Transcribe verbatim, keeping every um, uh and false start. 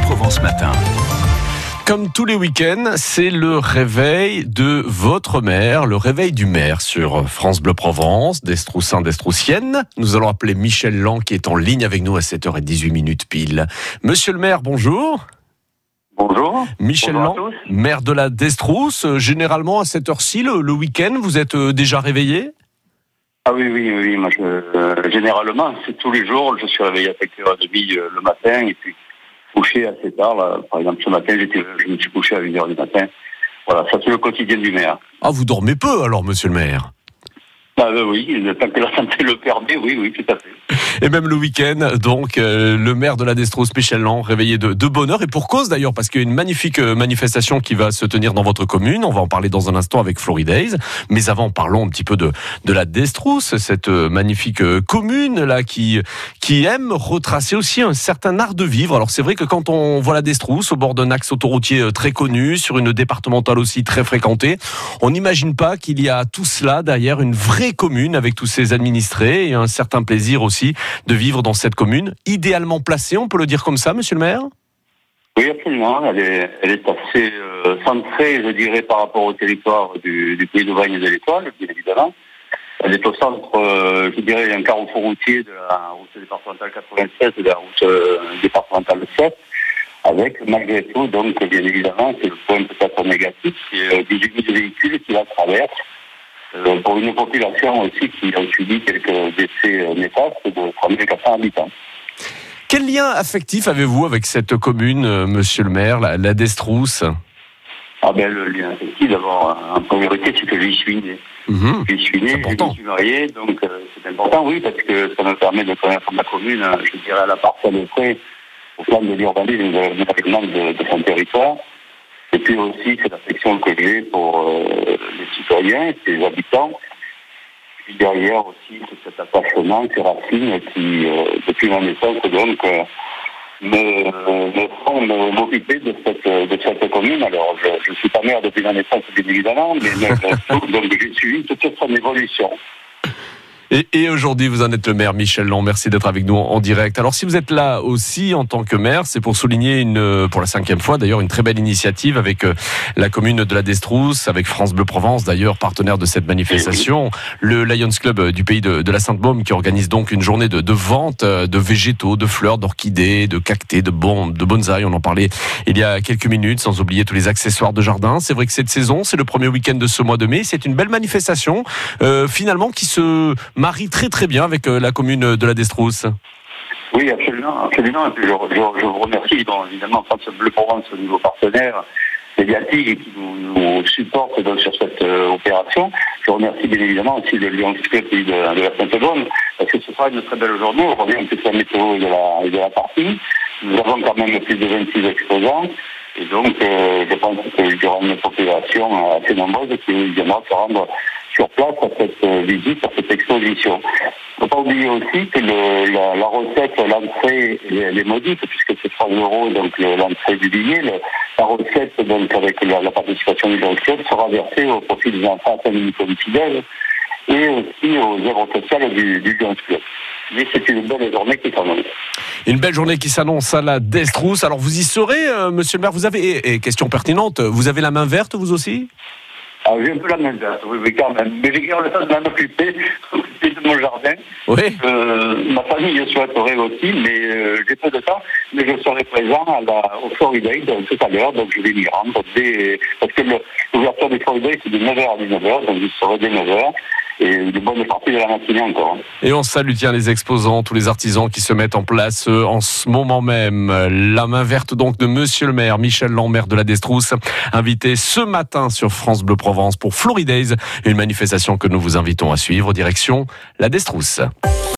Provence Matin. Comme tous les week-ends, c'est le réveil de votre maire, le réveil du maire sur France Bleu Provence, d'Estroussin, d'Estroussienne. Nous allons appeler Michel Lang qui est en ligne avec nous à sept heures dix-huit minutes pile. Monsieur le maire, bonjour. Bonjour. Michel Bonjour Lang, maire de la d'Estrousse. Généralement à cette heure-ci, le, le week-end, vous êtes déjà réveillé ? Ah oui, oui, oui. Moi, je, euh, généralement, c'est tous les jours. Je suis réveillé à sept heures trente euh, le matin et puis couché assez tard. Là. Par exemple, ce matin, j'étais, je me suis couché à une heure du matin. Voilà, ça c'est le quotidien du maire. Ah, vous dormez peu alors, monsieur le maire ? Ah ben oui, tant que la santé le permet, oui, oui, tout à fait. Et même le week-end, donc, euh, le maire de la Destrousse, Michel Lang, réveillé de, de bonne heure, et pour cause d'ailleurs, parce qu'il y a une magnifique manifestation qui va se tenir dans votre commune. On va en parler dans un instant avec Floridays. Mais avant, parlons un petit peu de, de la Destrousse, cette magnifique commune là qui, qui aime retracer aussi un certain art de vivre. Alors c'est vrai que quand on voit la Destrousse au bord d'un axe autoroutier très connu, sur une départementale aussi très fréquentée, on n'imagine pas qu'il y a tout cela derrière une vraie commune avec tous ses administrés et un certain plaisir aussi de vivre dans cette commune, idéalement placée, on peut le dire comme ça, monsieur le maire ? Oui, absolument. Elle est, elle est assez euh, centrée, je dirais, par rapport au territoire du, du pays d'Auvergne et de l'Étoile, bien évidemment. Elle est au centre, euh, je dirais, d'un carrefour routier de la route départementale quatre-vingt-sept et de la route euh, départementale sept, avec, malgré tout, donc, bien évidemment, c'est le point peut-être négatif, c'est euh, dix-huit mille véhicules qui la traversent. Euh, pour une population aussi qui a subi quelques décès euh, néfastes de trois mille quatre cents habitants. Quel lien affectif avez-vous avec cette commune, euh, monsieur le maire, la, la d'Estrousse ? Ah ben le lien affectif, d'abord, en priorité, c'est que j'y suis né. Mmh. J'y suis né, je suis marié, donc euh, c'est important, oui, parce que ça me permet de connaître ma commune, je dirais à la parcelle près, au plan de l'urbanisme et de l'aménagement de, de son territoire. Et puis aussi, c'est l'affection que j'ai pour euh, les citoyens, les habitants. Puis derrière aussi, c'est cet attachement, ces racines qui, euh, depuis ma naissance, donc, euh, me, me font m'occuper de cette, de cette commune. Alors, je ne suis pas maire depuis ma naissance, bien évidemment, mais donc j'ai suivi toute son évolution. Et, et aujourd'hui, vous en êtes le maire, Michel Lang. Merci d'être avec nous en, en direct. Alors, si vous êtes là aussi en tant que maire, c'est pour souligner une, pour la cinquième fois, d'ailleurs, une très belle initiative avec euh, la commune de la Destrousse, avec France Bleu Provence, d'ailleurs, partenaire de cette manifestation, le Lions Club du pays de, de la Sainte-Baume, qui organise donc une journée de, de vente de végétaux, de fleurs, d'orchidées, de cactés, de, bon, de bonsaï. On en parlait il y a quelques minutes, sans oublier tous les accessoires de jardin. C'est vrai que cette saison, c'est le premier week-end de ce mois de mai. C'est une belle manifestation, euh, finalement, qui se marie très très bien avec la commune de la Destrousse. Oui, absolument, absolument. Et puis je, je, je vous remercie, donc, évidemment, France Bleu Provence au niveau partenaire médiatique et qui nous, nous supporte donc, sur cette euh, opération. Je remercie bien évidemment aussi le Lions Club de, de la Sainte-Baume, parce que ce sera une très belle journée. On revient un peu sur la météo et de la, et de la partie. Nous avons quand même plus de vingt-six exposants. Et donc, euh, je pense qu'il y aura une population assez nombreuse qui viendra se rendre sur place à cette euh, visite, à cette exposition. Il ne faut pas oublier aussi que le, la, la recette, l'entrée, elle est modique, puisque c'est trois euros, donc le, l'entrée du billet. Le, la recette, donc avec la, la participation du Lions Club, sera versée au profit des enfants à Saint-Denis fidèles et aussi aux œuvres sociales du, du Lions Club. Mais c'est une belle journée qui s'annonce. Une belle journée qui s'annonce à la Destrousse. Alors vous y serez, euh, monsieur le maire, vous avez, et, et question pertinente, vous avez la main verte vous aussi ? Ah, j'ai un peu la main verte, oui, oui, quand même. Mais j'ai quand même le temps de m'en occuper, occuper de mon jardin. Oui. Euh, ma famille souhaiterait aussi, mais euh, j'ai peu de temps. Mais je serai présent à la, au Floridays tout à l'heure, donc je vais m'y rendre. Dès, parce que le, l'ouverture du Floridays, c'est de neuf heures à dix-neuf heures, donc je serai dès neuf heures. Et une bonne partie de la matinée encore. Et on salue tiens les exposants, tous les artisans qui se mettent en place euh, en ce moment même. La main verte donc de monsieur le maire, Michel Lang, maire de la Destrousse, invité ce matin sur France Bleu Provence pour Floridays, une manifestation que nous vous invitons à suivre, direction la Destrousse.